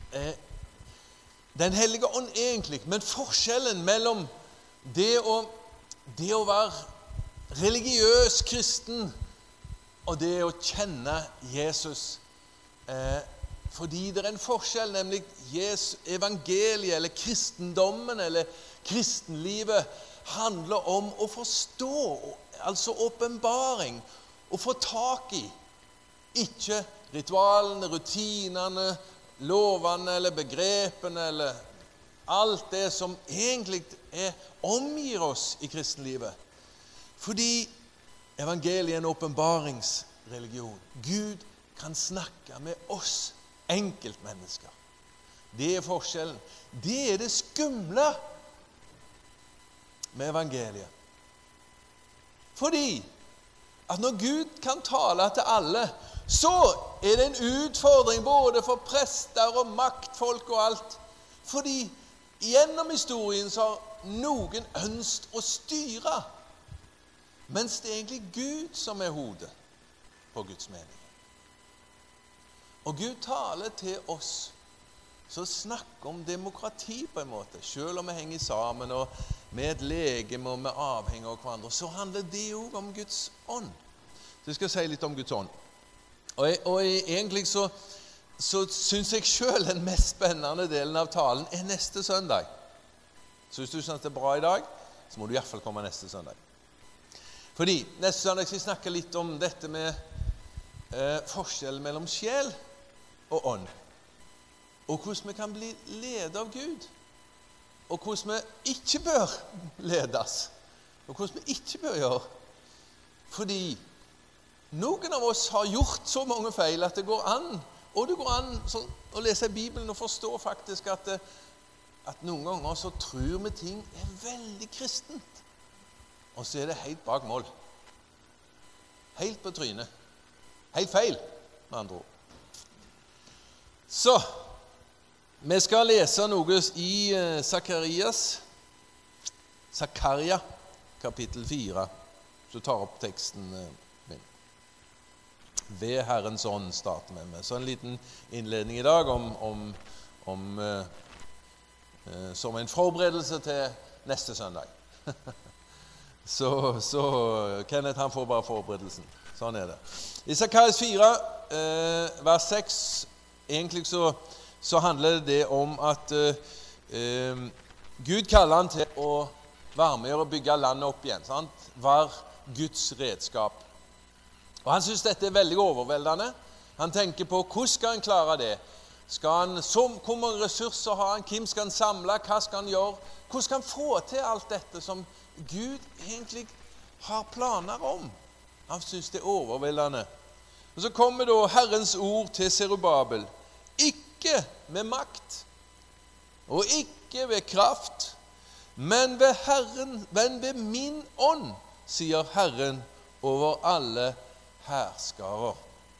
Den hellige ånd egentlig, men forskjellen mellom det å være religiøs kristen og det å kjenne Jesus. Fordi det en forskjell, nemlig evangeliet eller kristendommen eller kristenlivet handler om å forstå, altså åpenbaring, å få tak i. Ikke ritualene, rutinene, lovene eller begrepene eller alt det som egentlig omgir oss i kristenlivet. Fordi evangeliet en åpenbaringsreligion. Gud kan snakke med oss enkeltmennesker. Det forskjellen. Det det skumle med evangeliet. Fordi at når Gud kan tale til alle, så det en utfordring både for prester og maktfolk og alt. Fordi gjennom historien så har noen ønsket å styre, mens det egentlig Gud som hodet på Guds mening. Og Gud taler til oss så snakker om demokrati på en måte. Selv om vi henger sammen og med et legeme og vi avhenger av hverandre, så handler det også om Guds ånd. Så jeg skal si litt om Guds ånd. Og egentlig så synes jeg selv den mest spennende delen av talen neste søndag. Så hvis du synes det bra i dag, så må du i hvert fall komme neste søndag. Fordi neste søndag skal jeg snakke litt om dette med forskjellen mellom sjel og ånd. Og hvordan vi kan bli ledet av Gud. Og hvordan vi ikke bør ledes. Og hvordan vi ikke bør gjøre. Fordi noen av oss har gjort så mange feil at det går an. Og det går an å lese Bibelen og forstå faktisk at noen ganger så tror vi ting veldig kristent. Og så det helt bak mål. Helt på trynet. Helt feil, med andre ord. Så, vi skal lese noe i Zakaria, kapittel 4. Så tar opp teksten min. Ved Herrens ånd starter vi med. Så en liten innledning i dag som en forberedelse til neste søndag. Så Kenneth han får bare forberedelsen. Sånn det. I Zakaria 4, vers 6, egentlig så handler det om at Gud kaller han til å være med og bygge landet opp igjen. Sant? Var Guds redskap. Og han synes dette veldig overveldende. Han tenker på hvordan skal han klare det? Hvor mange ressurser har han? Hvem skal han samle? Hva skal han gjøre? Hvordan skal han få til alt dette som Gud egentlig har planer om? Han synes det overveldende. Og så kommer da Herrens ord til Zerubabel. Ikke med makt, og ikke ved kraft, men ved min ånd, sier Herren over alle herskarer.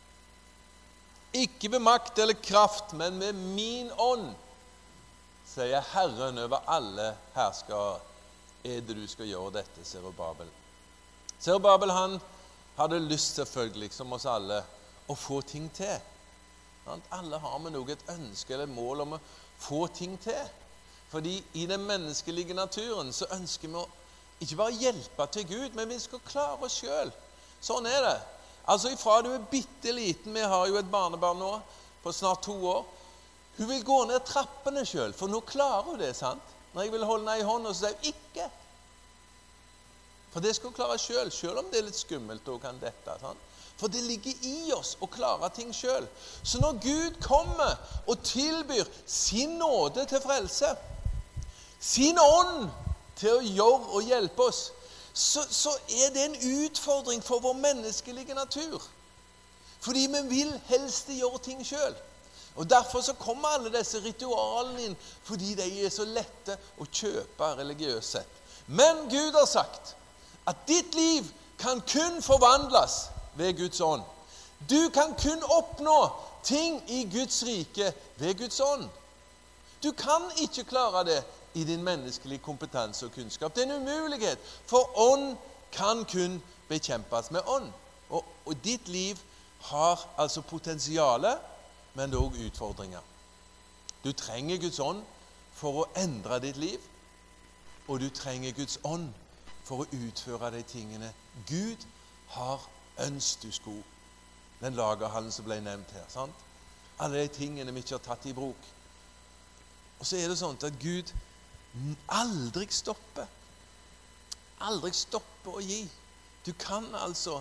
Ikke ved makt eller kraft, men med min ånd, sier Herren over alle herskarer. Det du skal gjøre dette, Zerubabel. Zerubabel han hadde lyst selvfølgelig, som oss alle, å få ting til. Alle har med noe et ønske eller et mål om å få ting til. Fordi i den menneskelige naturen så ønsker vi å ikke bare hjelpe til Gud, men vi skal klare oss selv. Sånn det. Altså ifra du bitte liten, vi har jo et barnebarn nå på snart 2 år, hun vil gå ned trappene selv, for nå klarer hun det, sant? Når jeg vil holde henne i hånden, så sier hun ikke. For det skal hun klare selv, selv om det litt skummelt og kan dette, sant? For det ligger i oss å klare ting selv. Så når Gud kommer og tilbyr sin nåde til frelse, sin ånd til å gjøre og hjelpe oss, så det en utfordring for vår menneskelige natur. Fordi vi vil helst gjøre ting selv. Og derfor så kommer alle disse ritualene inn, fordi de så lette å kjøpe religiøst sett. Men Gud har sagt at ditt liv kan kun forvandles ved Guds ånd. Du kan kun oppnå ting i Guds rike ved Guds ånd. Du kan ikke klare det i din menneskelige kompetanse og kunnskap. Det en umulighet, for ånd kan kun bekjempes med ånd. Og ditt liv har altså potensiale, men det også utfordringer. Du trenger Guds ånd for å endre ditt liv, og du trenger Guds ånd for å utføre de tingene Gud har ønsket du skulle. Den lagerhallen som ble nevnt her, sant? Alle de tingene vi ikke har tatt i bruk. Og så er det sånn at Gud aldri stopper. Aldri stopper å gi. Du kan altså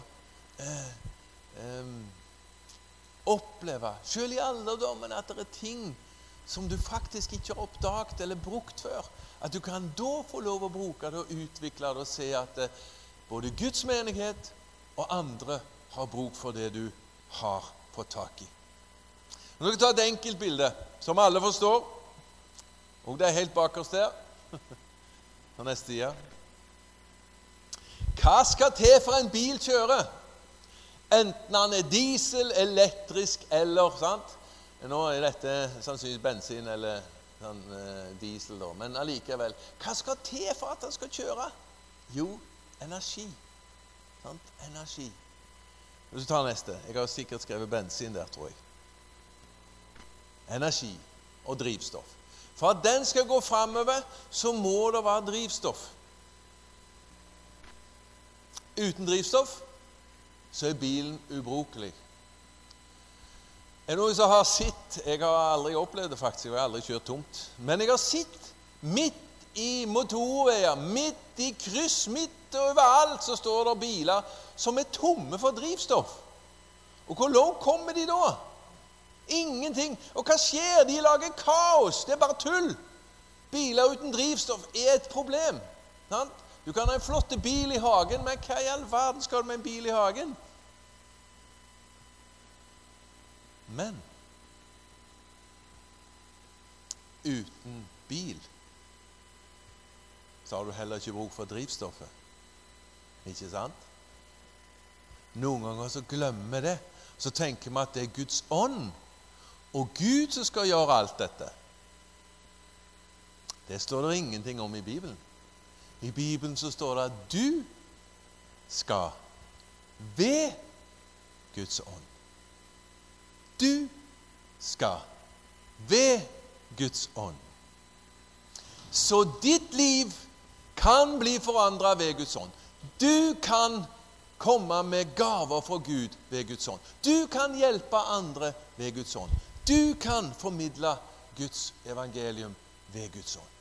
oppleve, selv i alderdommen, at det er ting som du faktisk ikke har oppdaget eller brukt før. At du kan da få lov å bruke det og utvikle det og se at både Guds menighet og andre har bruk for det du har fått tak i. Nå skal jeg ta et enkelt bilde som alle forstår, og det er helt bakerst der. På neste side. Hva skal til for en bil kjøre? Enten han er diesel, elektrisk eller, sant? Nå er dette sannsynligvis bensin eller diesel da, men allikevel. Hva skal til for at han skal kjøre? Jo, energi. Sant? Energi. Hvis du tar neste. Jeg har sikkert skrevet bensin der, tror jeg. Energi og drivstoff. For at den skal gå fremover, så må det være drivstoff. Uten drivstoff, så er bilen ubrukelig. Er det noen som har sett, jeg har aldri opplevd det faktisk, jeg har aldri kjørt tomt, men jeg har sett midt i motorveier, midt i kryss, midt overalt, så står det biler som er tomme for drivstoff. Og hvor langt kommer de da? Ingenting. Og hva skjer? De lager kaos. Det er bare tull. Biler uten drivstoff er et problem. Sant? Du kan ha en flott bil i hagen, men hva i all verden skal du med en bil i hagen? Men uten bil så har du heller ikke bruk for drivstoffet. Ikke sant? Noen ganger så glemmer det. Så tenker vi at det er Guds ånd og Gud som skal gjøre alt dette. Det står det ingenting om i Bibelen. I Bibelen så står det at du skal ved Guds ånd. Du skal ved Guds ånd. Så ditt liv kan bli forandret ved Guds ånd. Du kan komme med gaver fra Gud ved Guds ånd. Du kan hjelpe andre ved Guds ånd. Du kan formidle Guds evangelium ved Guds ånd.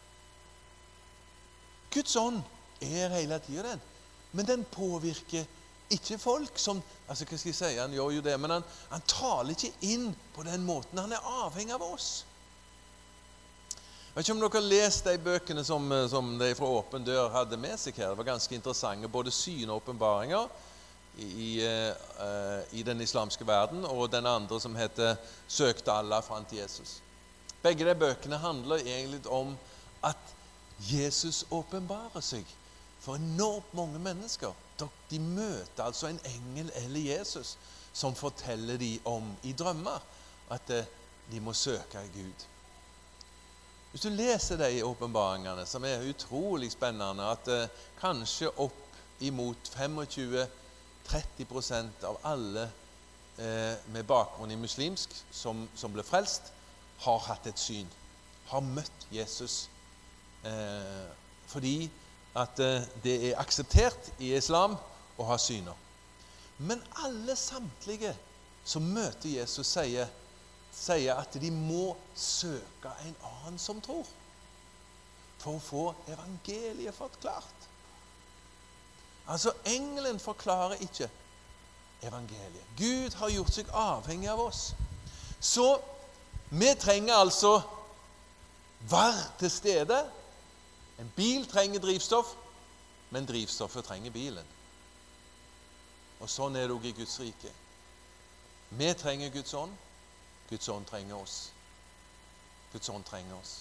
Guds ånd er hele tiden den, men den påvirker ikke folk som, altså hva skal jeg si, han gjør jo det, men han taler ikke inn på den måten. Han er avhengig av oss. Jeg vet ikke om dere har lest de bøkene som de fra Åpen Dør hadde med seg her. Det var ganske interessante, både syn og åpenbaringer i den islamske verden, og den andre som heter Søkte Allah, fant Jesus. Begge de bøkene handler egentlig om at Jesus åpenbarer seg for enormt mange mennesker. De møter altså en engel eller Jesus som forteller de om i drømmer at de må søke Gud. Hvis du leser de åpenbaringene, som er utrolig spennende, at kanskje opp imot 25-30% av alle med bakgrunn i muslimsk som ble frelst, har hatt et syn, har møtt Jesus, fordi at det er akseptert i islam å ha syner. Men alle samtlige som møter Jesus sier at de må søke en annen som tror, for å få evangeliet forklart. Altså, engelen forklarer ikke evangeliet. Gud har gjort seg avhengig av oss. Så vi trenger altså være til stede. En bil trenger drivstoff, men drivstoffet trenger bilen. Og sånn er det også i Guds rike. Vi trenger Guds ånd. Guds ånd trenger oss. Guds ånd trenger oss.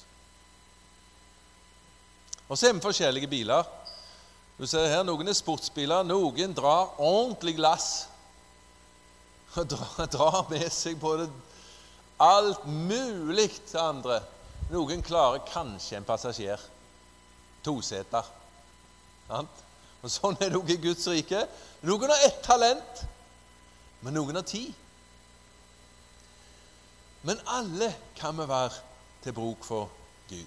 Og så er vi forskjellige biler. Du ser her, noen er sportsbiler, noen drar ordentlig lass. Og drar med seg både alt mulig til andre. Noen klarer kanskje en passasjer. 2-seter. Og sånn er det også i Guds rike. Noen har 1 talent, men noen har 10. Men alle kan vi være til bruk for Gud.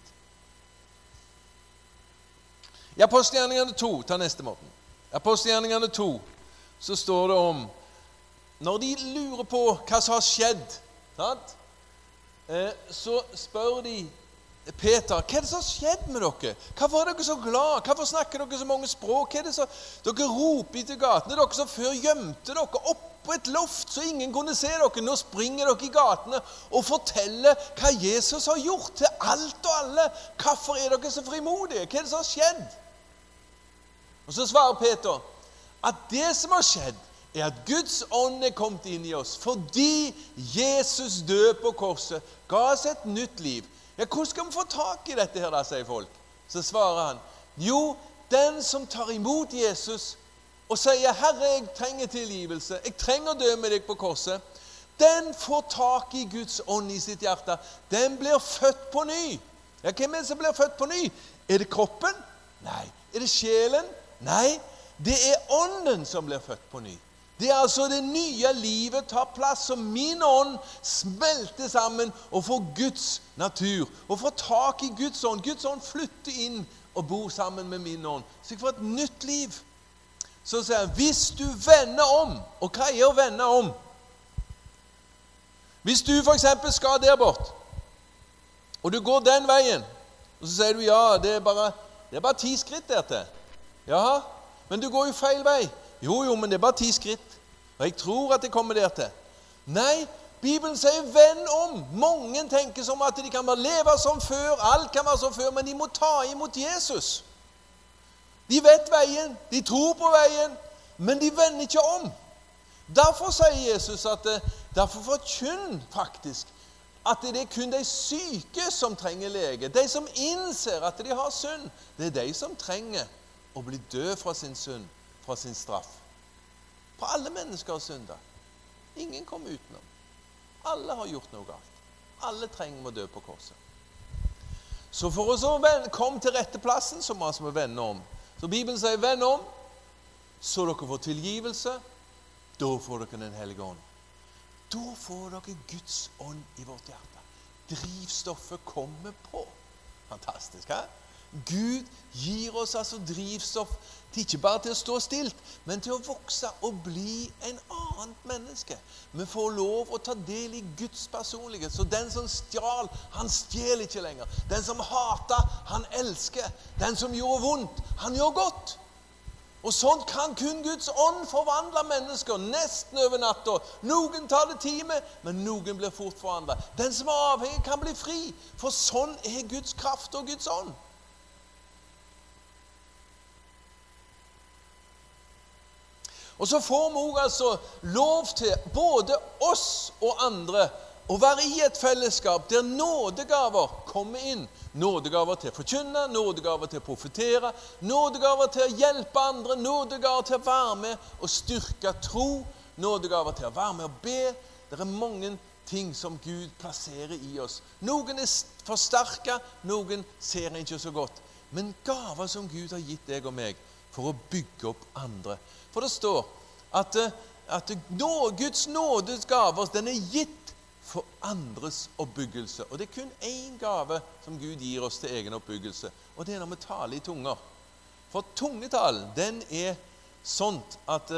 I Apostelgjerningene 2, ta neste måten. I Apostelgjerningene 2, så står det om, når de lurer på hva som har skjedd, sant? Så spør de Peter, hva er det som har skjedd med dere? Hvorfor er dere så glad? Hvorfor snakker dere så mange språk? Hva er det så? Dere roper i til gatene, dere som før gjemte dere opp på et loft så ingen kunne se dere. Nå springer dere i gatene og forteller hva Jesus har gjort til alt og alle. Hvorfor er dere så frimodige? Hva er det som har skjedd? Og så svarer Peter at det som har skjedd er at Guds ånd er kommet inn i oss fordi Jesus døde på korset, ga oss et nytt liv. Ja, hvordan skal vi få tak i dette her da, sier folk. Så svarer han, jo, den som tar imot Jesus og sier, Herre, jeg trenger tilgivelse, jeg trenger å dø med deg på korset, den får tak i Guds ånd i sitt hjerte. Den blir født på ny. Ja, hvem er det som blir født på ny? Er det kroppen? Nei. Er det sjelen? Nei. Det er ånden som blir født på ny. Det er altså det nye livet tar plass, og min ånd smelter sammen og får Guds natur, og får tak i Guds ånd. Guds ånd flytter inn og bor sammen med min ånd, så jeg får et nytt liv. Så sier han, hvis du vender om, og hva er å vende om? Hvis du for eksempel skal der bort, og du går den veien, og så sier du, ja, det er bare 10 skritt der til. Ja, men du går jo feil vei. Jo, men det er bare 10 skritt, og jeg tror at det kommer der til. Nei, Bibelen sier vend om. Mange tenker som at de kan bare leve som før, alt kan være som før, men de må ta imot Jesus. De vet veien, de tror på veien, men de vender ikke om. Derfor sier Jesus at derfor forkynn faktisk at det er kun de syke som trenger lege. De som innser at de har synd, det er de som trenger å bli død fra sin synd, fra sin straff. For alle mennesker har syndet. Ingen kommer utenom. Alle har gjort noe galt. Alle trenger å dø på korset. Så for oss å komme til rette plassen, så må vi vende om. Så Bibelen sier, vend om, så dere får tilgivelse, da får dere den hellige ånd. Da får dere Guds ånd i vårt hjerte. Drivstoffet kommer på. Fantastisk, hæ? Gud gir oss altså drivstoff til ikke bare til å stå stilt, men til å vokse og bli en annen menneske. Vi får lov å ta del i Guds personlighet. Så den som stjal, han stjeler ikke lenger. Den som hater, han elsker. Den som gjorde vondt, han gjør godt. Og sånn kan kun Guds ånd forvandle mennesker nesten over natta. Noen tar det time, men noen blir fort forvandlet. Den som er avhengig kan bli fri, for sånn er Guds kraft og Guds ånd. Og så får vi altså lov til, både oss og andre, å være i et fellesskap der nådegaver kommer inn. Nådegaver til å forkynne, nådegaver til å profetere, nådegaver til å hjelpe andre, nådegaver til å være med og styrke tro, nådegaver til å være med og be. Det er mange ting som Gud plasserer i oss. Noen er forsterket, noen ser ikke så godt. Men gaver som Gud har gitt deg og meg for å bygge opp andre. For det står at Guds nådesgaver, den er gitt for andres oppbyggelse. Og det er kun én gave som Gud gir oss til egen oppbyggelse, og det er når vi taler i tunger. For tungetalen, den er sånt at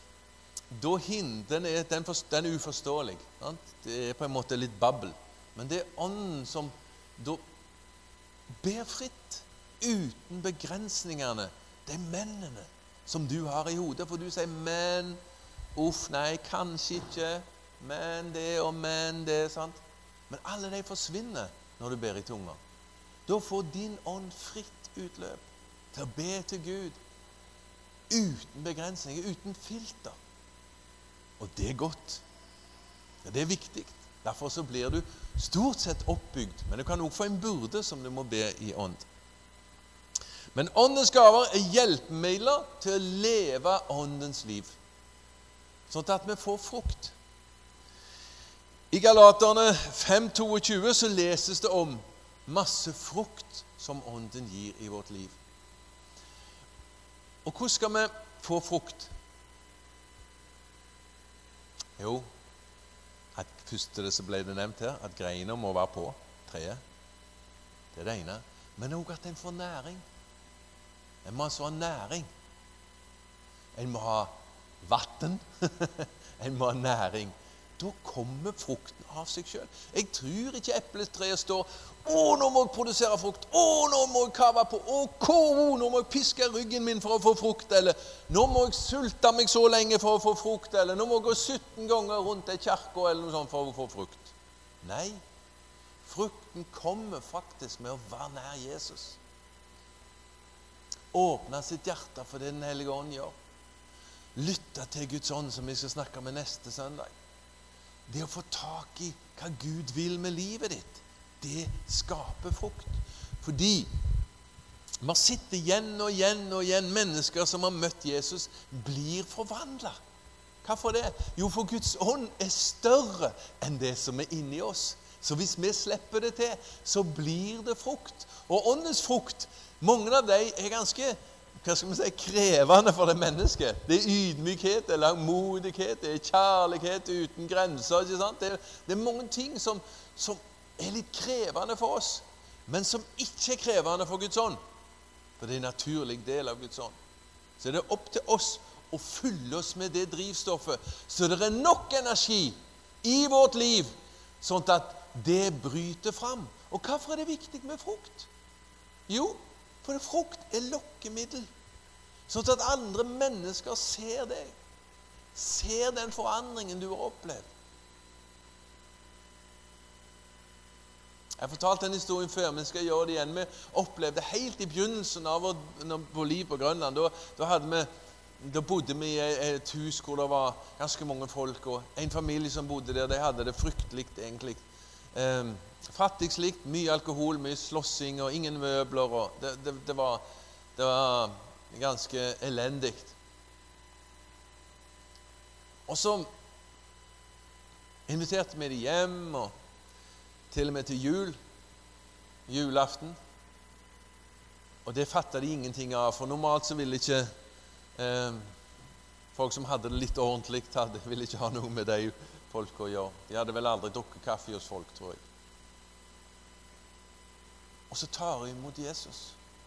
den er uforståelig. Sant? Det er på en måte litt babbel. Men det er ånden som da ber fritt, uten begrensningene. Det er mennene som du har i hodet, for du sier, men, nei, kanskje ikke, men det og men det, sant? Men alle de forsvinner når du ber i tunga. Da får din ånd fritt utløp til å be til Gud, uten begrensninger, uten filter. Og det er godt. Ja, det er viktig. Derfor så blir du stort sett oppbygd, men du kan også få en byrde som du må be i ånd. Men åndens gaver er hjelpemidler til å leve åndens liv, sånn at vi får frukt. I Galaterne 5:22 så leses det om masse frukt som ånden gir i vårt liv. Og hvordan skal vi få frukt? Jo, først det så ble det nevnt her, at greiner må være på treet. Det er det ene. Men også at en får næring. En må altså ha næring. En må ha vatten. En må ha næring. Da kommer frukten av seg selv. Jeg tror ikke epletreet står, nå må jeg produsere frukt, nå må jeg kave på, nå må jeg piske ryggen min for å få frukt, eller nå må jeg sulte meg så lenge for å få frukt, eller nå må jeg gå 17 ganger rundt ei kirke eller noe sånt for å få frukt. Nei, frukten kommer faktisk med å være nær Jesus. Åpne sitt hjerte for det Den hellige ånd gjør. Lytte til Guds ånd, som vi skal snakke med neste søndag. Det å få tak i hva Gud vil med livet ditt, det skaper frukt. Fordi man sitter igjen og igjen mennesker som har møtt Jesus, blir forvandlet. Hvorfor det? Jo, for Guds ånd er større enn det som er inni oss. Så hvis vi slipper det til, så blir det frukt. Og åndens frukt, mange av dem er ganske, krevende for det mennesket. Det er ydmykhet, det er langmodighet, det er kjærlighet uten grenser, ikke sant? Det er mange ting som er litt krevende for oss, men som ikke er krevende for Guds ånd. For det er en naturlig del av Guds ånd. Så det er opp til oss å fylle oss med det drivstoffet, så det er nok energi i vårt liv, sånn at det bryter fram. Og hvorfor er det viktig med frukt? Jo, for frukt er lokkemiddel, sånn at andre mennesker ser deg, ser den forandringen du har opplevd. Jeg fortalte en historie før, men skal gjøre det igjen. Vi opplevde helt i begynnelsen av vår liv på Grønland. Da bodde vi i et hus hvor det var ganske mange folk, og en familie som bodde der, de hadde det fryktelig egentlig. Fattigslikt, mye alkohol, mye slåssing og ingen møbler, og det var ganske elendig. Og så inviterte vi dem hjem, og til og med til julaften. Og det fattet de ingenting av, for normalt så ville ikke folk som hadde det litt ordentlig, ville ikke ha noe med de folk å gjøre. De hadde vel aldri drukket kaffe hos folk, tror jeg. Og så tar de imot Jesus.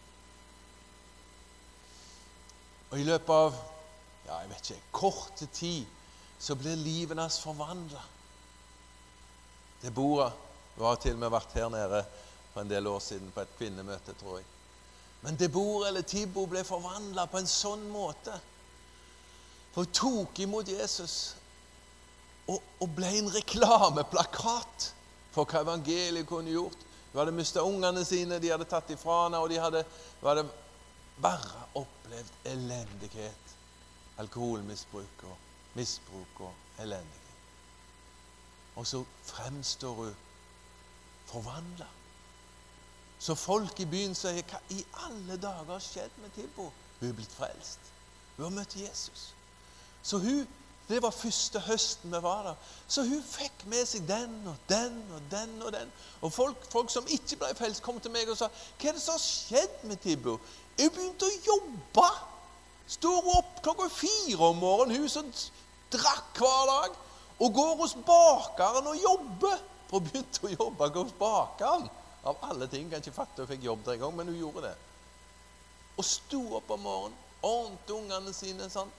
Og i løpet av, korte tid, så blir livet hans forvandlet. Det bordet, vi har til og med vært her nede for en del år siden på et kvinnemøte, tror jeg. Men det bordet eller Tibbo ble forvandlet på en sånn måte. For hun tok imot Jesus og ble en reklameplakat for hva evangeliet kunne gjort. Hun hadde mistet ungene sine, de hadde tatt ifra henne, og de hadde bare opplevd elendighet. Alkoholmisbruk og misbruk og elendighet. Og så fremstår hun forvandlet. Så folk i byen sier, hva i alle dager har skjedd med Tibbo? Hun er blitt frelst. Hun har møtt Jesus. Så det var første høsten vi var der. Så hun fikk med seg den og den og den og den. Og folk som ikke ble frelst kom til meg og sa, hva er det som har skjedd med Tibbo? Hun begynte å jobbe. Står opp klokka 4 om morgenen, hun som drakk hver dag, og går hos bakeren og jobber. For hun begynte å jobbe hos bakeren. Av alle ting, kan ikke fatte hun fikk jobb der en gang, men hun gjorde det. Og sto opp om morgenen, ordnet ungene sine, sant?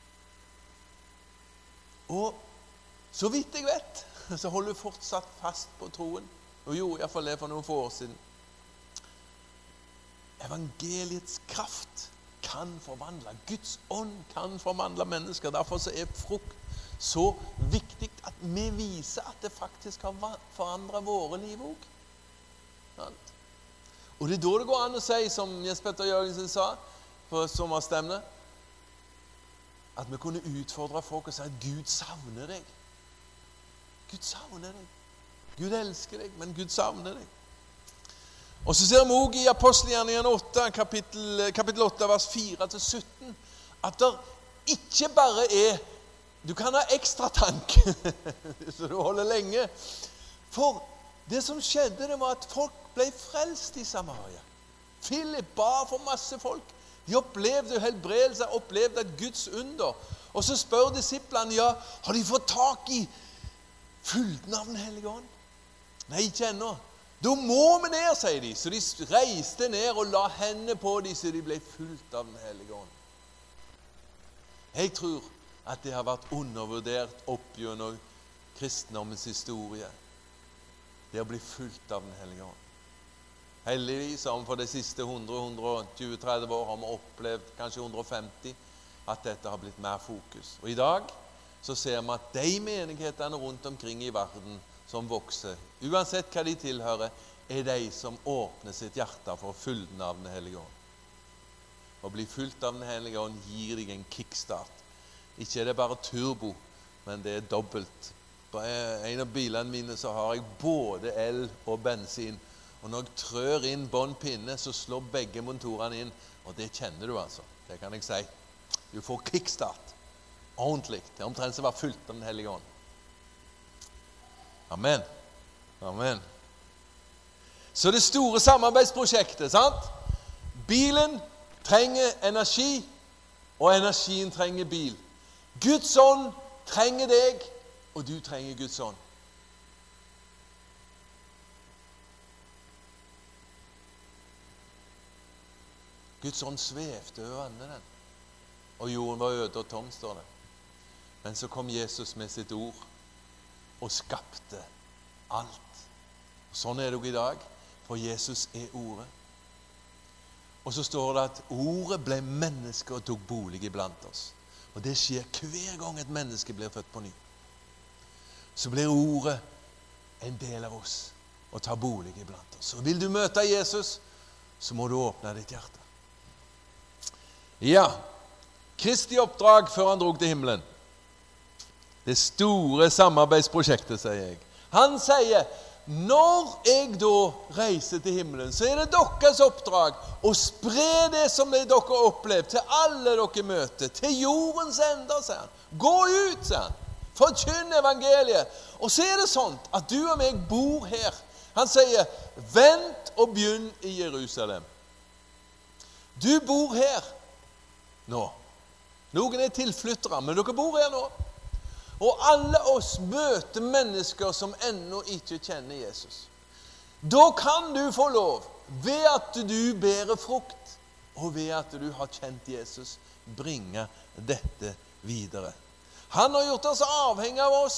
Og så vidt jeg vet, så holder hun fortsatt fast på troen. Og gjorde i hvert fall det for noen få år siden. Evangeliets kraft kan forvandle. Guds ånd kan forvandle mennesker. Derfor så er frukt så viktig at vi viser at det faktisk har forandret våre liv også. Og det er da det går an å si, som Jens Petter Jørgensen sa på sommerstemne, at vi kunne utfordre folk og si at Gud savner deg. Gud savner deg. Gud elsker deg, men Gud savner deg. Og så ser vi også i Apostelgjerningene 8, kapittel 8, vers 4-17, at det ikke bare er, du kan ha ekstra tank, så du holder lenge. For det som skjedde, det var at folk ble frelst i Samaria. Philip ba for masse folk. De opplevde helbredelse, opplevde et Guds under. Og så spør disiplene, har de fått tak i fylden av den hellige ånd? Nei, ikke ennå. Da må vi ned, sier de. Så de reiste ned og la hendene på dem, så de ble fulgt av den hellige ånd. Jeg tror at det har vært undervurdert opp gjennom kristendommens historie. Det å bli fulgt av den hellige ånd. Heldigvis har vi for de siste 100-120-30 år har vi opplevd, kanskje 150, at dette har blitt mer fokus. Og i dag så ser vi at de menighetene rundt omkring i verden som vokser, uansett hva de tilhører, de som åpner sitt hjerte for fylden av den hellige ånd. Å bli fulgt av den hellige ånd gir deg en kickstart. Ikke er det bare turbo, men det er dobbelt. På en av bilene mine så har jeg både el og bensin. Og når jeg trør inn bånd pinne, så slår begge motorene inn. Og det kjenner du altså. Det kan jeg si. Du får kickstart. Ordentlig. Det er omtrent som å være fulgt av den hellige ånd. Amen. Amen. Så det store samarbeidsprosjektet, sant? Bilen trenger energi, og energien trenger bil. Guds ånd trenger deg, og du trenger Guds ånd. Guds ånd svevde over vannet, og jorden var øde og tom, står det. Men så kom Jesus med sitt ord og skapte alt. Og sånn er det jo i dag, for Jesus er ordet. Og så står det at ordet ble menneske og tok bolig iblant oss. Og det skjer hver gang et menneske blir født på ny. Så blir ordet en del av oss og tar bolig iblant oss. Og vil du møte Jesus, så må du åpne ditt hjerte. Ja, Kristi oppdrag før han drog til himmelen. Det store samarbeidsprosjektet, sier jeg. Han sier, når jeg da reiser til himmelen, så er det deres oppdrag å spre det som dere har opplevd til alle dere møter, til jordens ender, sier han. Gå ut, sier han. Forkynn evangeliet. Og så er det sånn at du og meg bor her. Han sier, vent og begynn i Jerusalem. Du bor her nå. Noen er tilflyttere, men dere bor her nå. Og alle oss møter mennesker som ennå ikke kjenner Jesus. Da kan du få lov, ved at du bærer frukt, og ved at du har kjent Jesus, bringe dette videre. Han har gjort oss avhengig av oss.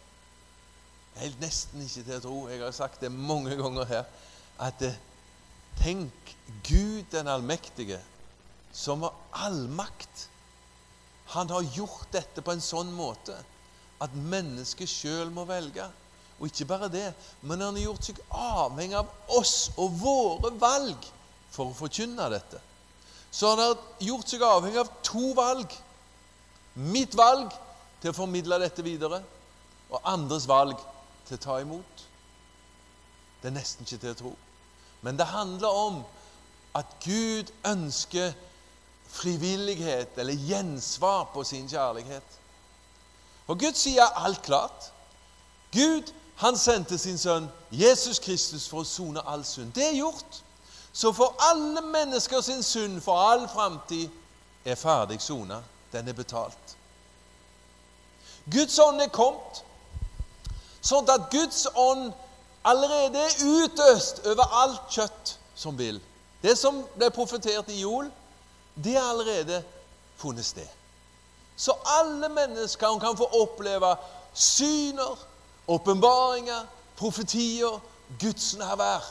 Jeg er nesten ikke til å tro, jeg har sagt det mange ganger her, at tenk Gud den allmektige, som har allmakt. Han har gjort dette på en sånn måte, at mennesket selv må velge. Og ikke bare det, men han har gjort seg avhengig av oss og våre valg for å forkynne dette. Så han har gjort seg avhengig av 2 valg. Mitt valg til å formidle dette videre, og andres valg til å ta imot. Det er nesten ikke til å tro. Men det handler om at Gud ønsker frivillighet eller gjensvar på sin kjærlighet. Og Gud sier alt klart. Gud, han sendte sin sønn Jesus Kristus for å sone all synd. Det er gjort. Så for alle mennesker sin synd for all fremtid er ferdig sonet. Den er betalt. Guds ånd er kommet, sånn at Guds ånd allerede er utøst over alt kjøtt som vil. Det som ble profetert i Joel, det er allerede funnet sted. Så alle mennesker kan få oppleve syner, åpenbaringer, profetier, Guds nærvær.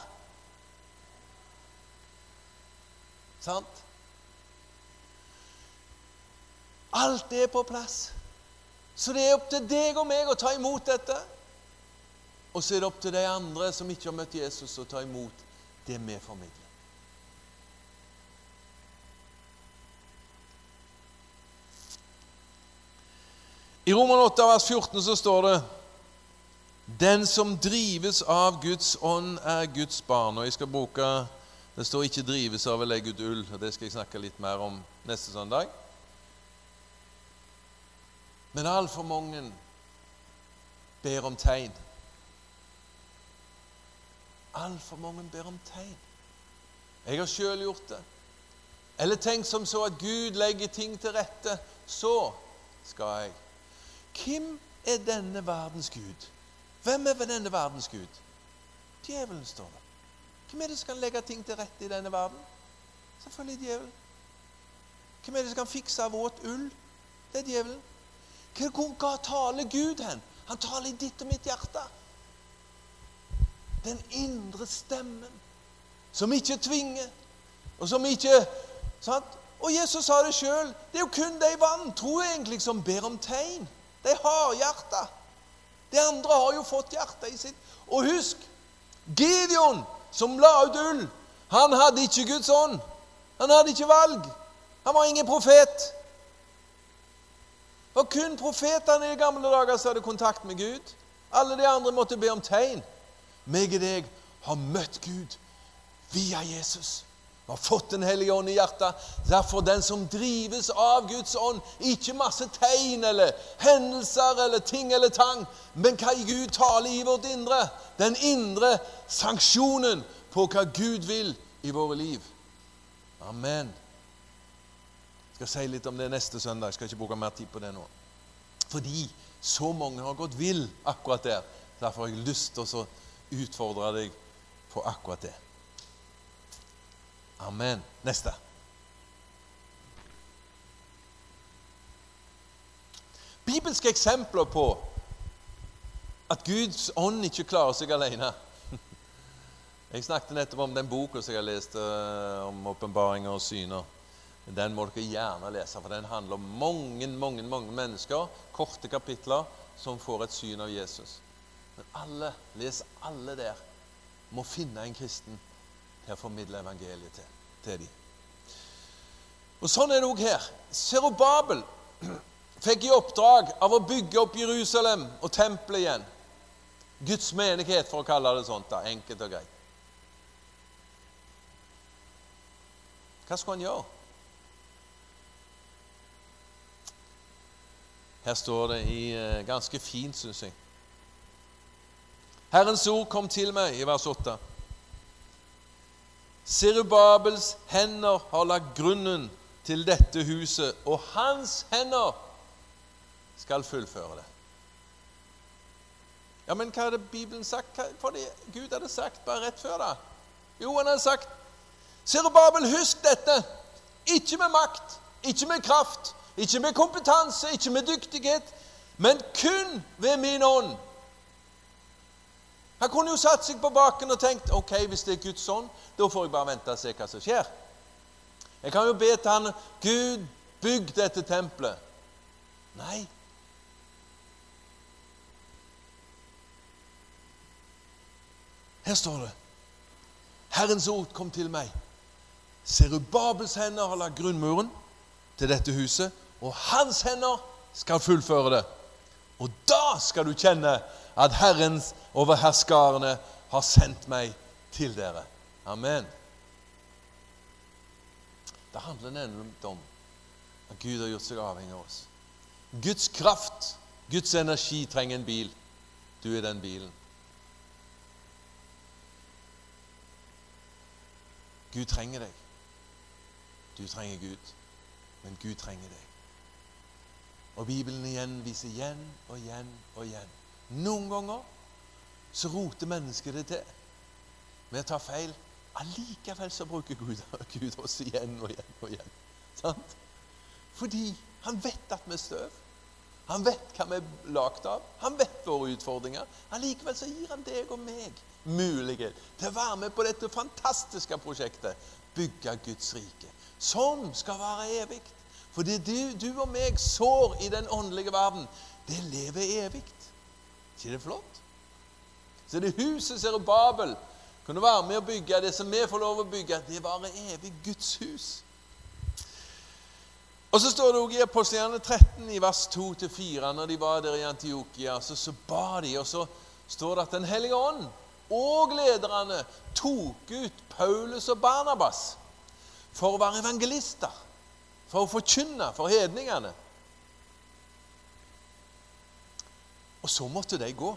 Sant? Alt er på plass. Så det er opp til deg og meg å ta imot dette. Og så er det opp til de andre som ikke har møtt Jesus å ta imot det vi formidler. I Roman 8, vers 14 så står det, den som drives av Guds ånd er Guds barn. Og jeg skal bruke, det står ikke drives av å legge ut ull, og det skal jeg snakke litt mer om neste søndag. Men alt for mange ber om tegn. Alt for mange ber om tegn. Jeg har selv gjort det. Eller tenkt som så at Gud legger ting til rette, så skal jeg. Hvem er denne verdens Gud? Hvem er denne verdens Gud? Djevelen, står det. Hvem er det som kan legge ting til rette i denne verden? Selvfølgelig djevelen. Hvem er det som kan fikse våt ull? Det er djevelen. Hvor taler Gud hen? Han taler i ditt og mitt hjerte. Den indre stemmen, som ikke tvinger, og som ikke, sant? Og Jesus sa det selv, det er jo kun de vantro egentlig som ber om tegn. De har hjertet. De andre har jo fått hjertet i sitt. Og husk, Gideon, som la ut ull, han hadde ikke Guds ånd. Han hadde ikke valg. Han var ingen profet. Og kun profetene i gamle dager som hadde kontakt med Gud. Alle de andre måtte be om tegn. Meg og deg har møtt Gud via Jesus. Vi har fått den hellige ånd i hjertet. Derfor den som drives av Guds ånd, ikke masse tegn eller hendelser eller ting eller tang, men hva Gud taler i vårt indre. Den indre sanksjonen på hva Gud vil i våre liv. Amen. Jeg skal si litt om det neste søndag. Jeg skal ikke bruke mer tid på det nå. Fordi så mange har gått vill akkurat der. Derfor har jeg lyst til å utfordre deg på akkurat det. Amen. Neste. Bibelske eksempler på at Guds ånd ikke klarer seg alene. Jeg snakket nettopp om den boken som jeg har lest om åpenbaringer og syner. Den må dere gjerne lese, for den handler om mange mennesker, korte kapitler, som får et syn av Jesus. Men les alle der, må finne en kristen til å formidle evangeliet til dem. Og sånn er det også her. Zerubabel fikk i oppdrag av å bygge opp Jerusalem og tempelet igjen. Guds menighet, for å kalle det sånt, da, enkelt og greit. Hva skulle han gjøre? Her står det ganske fint, synes jeg. Herrens ord kom til meg i vers 8. Zerubabels hender har lagt grunnen til dette huset, og hans hender skal fullføre det. Ja, men hva hadde Bibelen sagt? For det Gud hadde sagt bare rett før da? Jo, han hadde sagt, Zerubabel, husk dette. Ikke med makt, ikke med kraft, ikke med kompetanse, ikke med dyktighet, men kun ved min ånd. Han kunne jo satt seg på baken og tenkt, ok, hvis det er Guds ånd, da får jeg bare vente og se hva som skjer. Jeg kan jo be til han, Gud, bygg dette tempelet. Nei. Her står det, Herrens ord kom til meg. Zerubabels hender har lagt grunnmuren til dette huset, og hans hender skal fullføre det. Og da skal du kjenne at Herrens over herskarene har sendt meg til dere. Amen. Det handler nemlig om at Gud har gjort seg avhengig av oss. Guds kraft, Guds energi trenger en bil. Du er den bilen. Gud trenger deg. Du trenger Gud, men Gud trenger deg. Og Bibelen igjen viser igjen og igjen og igjen. Noen ganger så roter mennesket det til med å ta feil. Allikevel så bruker Gud oss igjen og igjen og igjen. Sant? Fordi han vet at vi er støv. Han vet hva vi er lagt av. Han vet våre utfordringer. Allikevel så gir han deg og meg mulighet til å være med på dette fantastiske prosjektet. Bygge Guds rike. Som skal være evig. For det du og meg sår i den åndelige verden, det lever evig. Ikke det flott? Så det huset Zerubabel kunne være med å bygge, det som vi får lov å bygge, det var evig Guds hus. Og så står det også i Apostlene 13 i vers 2-4, når de var der i Antiokia, så ba de, og så står det at den hellige ånd og lederne tok ut Paulus og Barnabas for å være evangelister, for å forkynne for hedningene. Og så måtte de gå.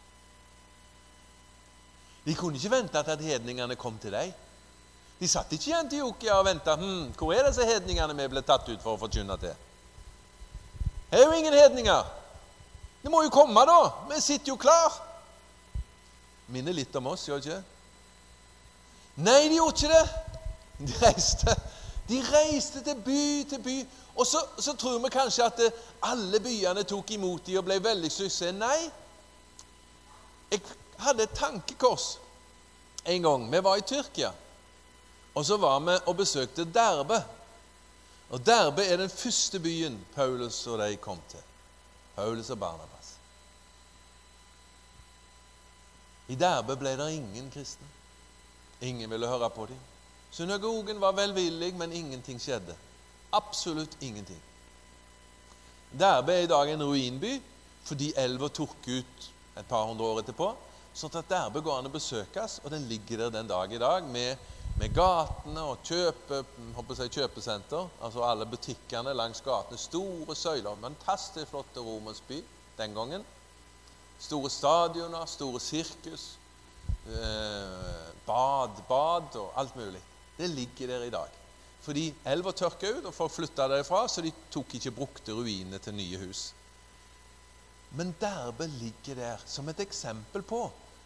De kunne ikke vente at hedningene kom til deg. De satt ikke i Antiokia og ventet, hvor er disse hedningene vi ble tatt ut for å forkynne til? Det er jo ingen hedninger. Det må jo komme da, vi sitter jo klar. Minner litt om oss, gjør det ikke? Nei, de gjorde ikke det. De reiste til by, og så tror vi kanskje at alle byene tok imot dem og ble veldig suksess. Nei, jeg hadde et tankekors en gang. Vi var i Tyrkia, og så var vi og besøkte Derbe. Og Derbe er den første byen Paulus og de kom til. Paulus og Barnabas. I Derbe ble det ingen kristne. Ingen ville høre på dem. Synagogen var velvillig, men ingenting skjedde. Absolutt ingenting. Derbe er i dag en ruinby, fordi elva tok ut et par hundre år etterpå, sånn at Derbe går an å besøkes, og den ligger der den dag i dag, med gatene og kjøpesenter, altså alle butikkene langs gatene, store søyler, fantastisk flotte romersk by den gangen, store stadioner, store sirkus, bad og alt mulig. Det ligger der i dag. Fordi elva tørket ut, og folk flyttet derifra, så de tok ikke brukte ruinene til nye hus. Men Derbe ligger der som et eksempel på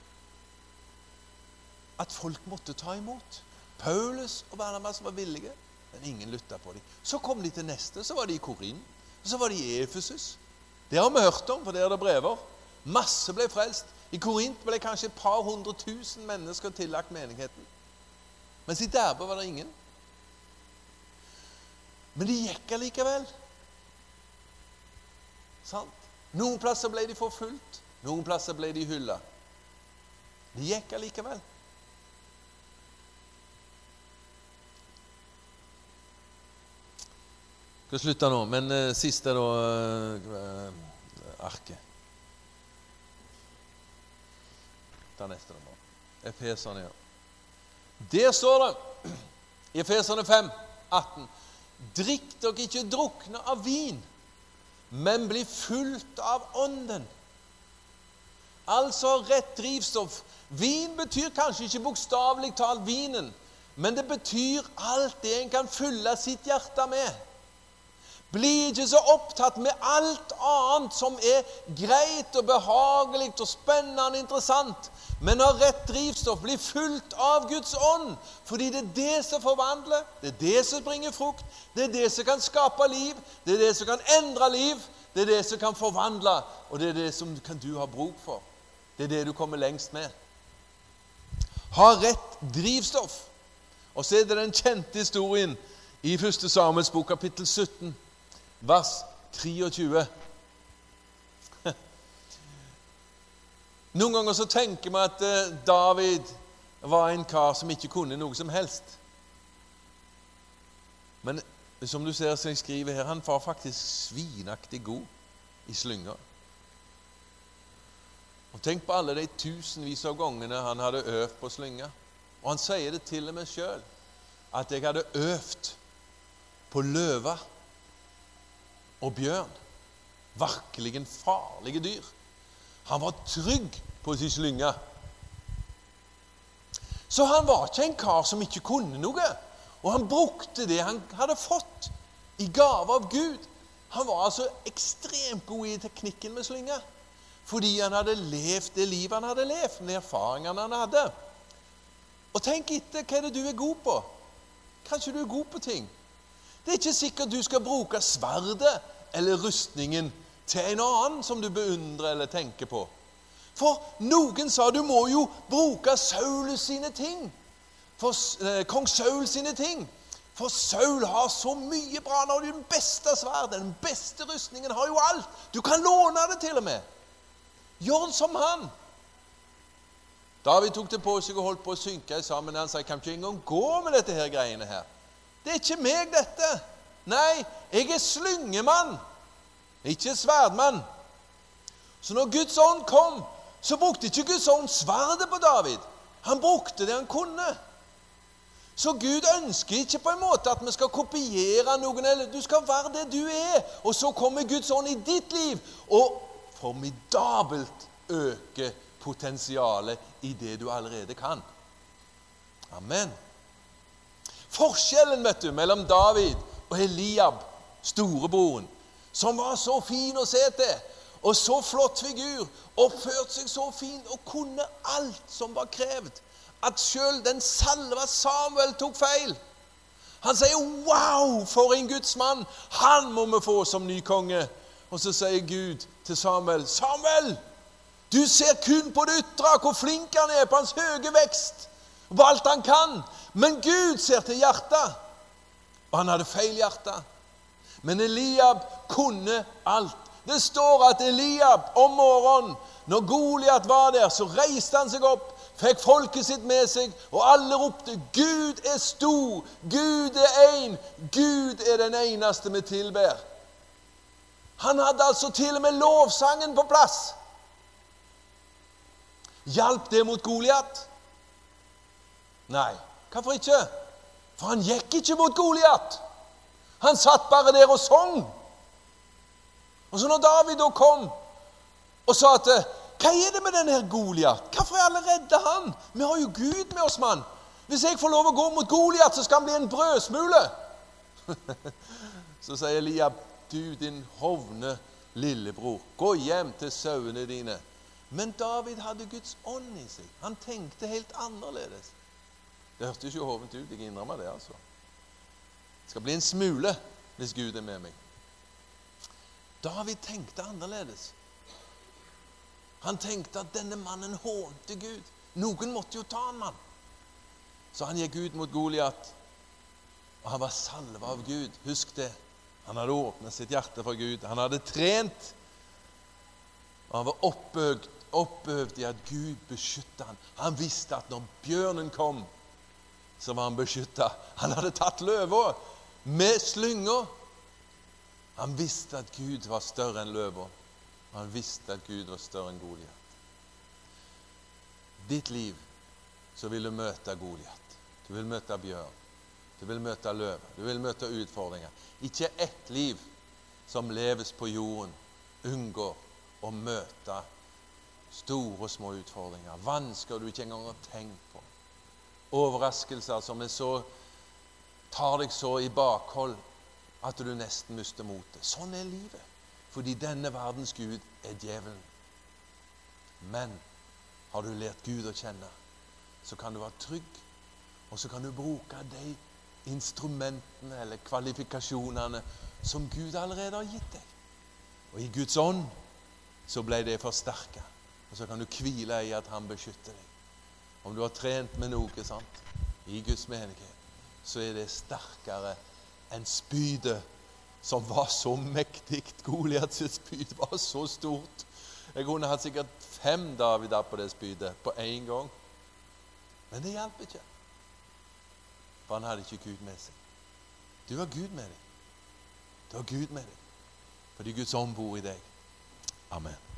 at folk måtte ta imot. Paulus og Barnabas var villige, men ingen lyttet på dem. Så kom de til neste, så var de i Korint, og så var de i Efesus. Det har vi hørt om, for der er det brever. Masse ble frelst. I Korint ble kanskje et par 100 000 mennesker tillagt menigheten. Mens i Derbe var det ingen. Men de gikk allikevel. Sant? Noen plasser ble de forfulgt, noen plasser ble de hyllet. De gikk allikevel. Jeg skal slutte nå, men siste da, arket. Ta neste nå. Efeserne, ja. Der står det, i Efeserne 5, 18, drikk dere ikke drukne av vin, men bli fullt av ånden. Altså rett drivstoff. Vin betyr kanskje ikke bokstavelig talt vinen, men det betyr alt det en kan fylle sitt hjerte med. Bli ikke så opptatt med alt annet som er greit og behagelig og spennende og interessant, men ha rett drivstoff, bli fullt av Guds ånd, fordi det er det som forvandler, det er det som bringer frukt, det er det som kan skape liv, det er det som kan endre liv, det er det som kan forvandle, og det er det som du har bruk for. Det er det du kommer lengst med. Ha rett drivstoff. Og så er det den kjente historien i 1. Samuels bok, kapittel 17, vers 23. Noen ganger så tenker vi at David var en kar som ikke kunne noe som helst. Men som du ser som jeg skriver her, han var faktisk svinaktig god i slynga. Og tenk på alle de tusenvis av gangene han hadde øvd på slynga. Og han sier det til og med selv, at jeg hadde øvd på løva og bjørn. Virkelig en farlige dyr. Han var trygg på sin slynga. Så han var ikke en kar som ikke kunne noe. Og han brukte det han hadde fått i gave av Gud. Han var altså ekstremt god i teknikken med slynga. Fordi han hadde levd det livet han hadde levd, med erfaringene han hadde. Og tenk etter, hva er det du er god på? Kanskje du er god på ting. Det er ikke sikkert du skal bruke sverdet eller rustningen til en annen som du beundrer eller tenker på. For noen sa du må jo bruke Saulus sine ting. For kong Saul sine ting. For Saul har så mye bra. Han har jo den beste sverdet, den beste rustningen, har jo alt. Du kan låne det til og med. Gjør det som han. David tok det på seg og holdt på å synke sammen. Han sa, jeg kan ikke engang gå med dette her greiene her. Det er ikke meg dette. Nei, jeg er slyngemann. Ikke sverdmann. Så når Guds ånd kom, så brukte ikke Guds ånd sverdet på David. Han brukte det han kunne. Så Gud ønsker ikke på en måte at vi skal kopiere noen, eller du skal være det du er. Og så kommer Guds ånd i ditt liv, og formidabelt øke potensialet i det du allerede kan. Amen. Forskjellen, vet du, mellom David og Eliab, storebroren, som var så fin å se til, og så flott figur, oppførte seg så fint og kunne alt som var krevet, at selv den salva Samuel tok feil. Han sier, wow, for en Guds mann, han må vi få som ny konge. Og så sier Gud til Samuel, Samuel, du ser kun på det ytre, hvor flink han er på hans høye vekst, og på alt han kan. Men Gud ser til hjertet, og han hadde feil hjerte. Men Eliab kunne alt. Det står at Eliab om morgenen, når Goliat var der, så reiste han seg opp, fikk folket sitt med seg, og alle ropte, Gud er stor, Gud er en, Gud er den eneste vi tilber. Han hadde altså til og med lovsangen på plass. Hjalp det mot Goliat? Nei, hvorfor ikke? For han gikk ikke mot Goliat. Han satt bare der og sang. Og så når David da kom og sa at, hva er det med denne her Goliat? Hvorfor er alle redde han? Vi har jo Gud med oss, mann. Hvis jeg får lov å gå mot Goliat, så skal han bli en brødsmule. Så sier Eliab, du din hovne lillebror, gå hjem til sauene dine. Men David hadde Guds ånd i seg. Han tenkte helt annerledes. Det hørtes ikke hovent ut, jeg innrømmer det altså. Det skal bli en smule hvis Gud er med meg. David tenkte annerledes. Han tenkte at denne mannen hånte Gud. Noen måtte jo ta han, mann. Så han gikk ut mot Goliat, og han var salvet av Gud. Husk det. Han hadde åpnet sitt hjerte for Gud. Han hadde trent, og han var oppøvd i at Gud beskyttet han. Han visste at når bjørnen kom, så var han beskyttet. Han hadde tatt løva med slynger. Han visste at Gud var større enn løva. Han visste at Gud var større enn Goliat. Ditt liv, så vil du møte Goliat. Du vil møte bjørn. Du vil møte løve. Du vil møte utfordringer. Ikke ett liv som leves på jorden unngår å møte store og små utfordringer. Vansker du ikke engang har tenkt på. Overraskelser som er så, tar deg så i bakhold at du nesten mister motet. Sånn er livet. Fordi denne verdens Gud er djevelen. Men har du lært Gud å kjenne, så kan du være trygg, og så kan du bruke de instrumentene eller kvalifikasjonene som Gud allerede har gitt deg. Og i Guds ånd så ble det forsterket. Og så kan du hvile i at han beskytter deg. Om du har trent med noe, sant, i Guds menighet, så er det sterkere enn spydet som var så mektigt. Goliats spyd var så stort. Jeg kunne hatt sikkert 5 Davider på det spydet på en gang. Men det hjelper ikke. For han hadde ikke Gud med seg. Du har Gud med deg. Du har Gud med deg. Fordi Guds ånd bor i deg. Amen.